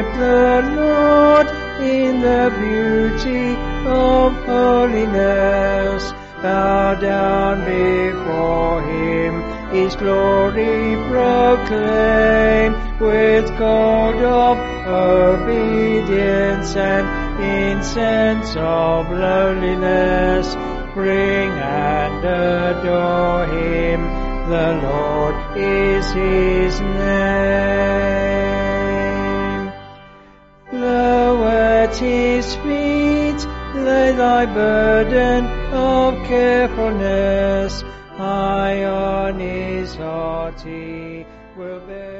the Lord in the beauty of holiness. Bow down before him, his glory proclaim, with gold of obedience and incense of lowliness. Bring and adore him, the Lord is his name. Low at his feet, lay thy burden of carefulness. High on his heart he will bear.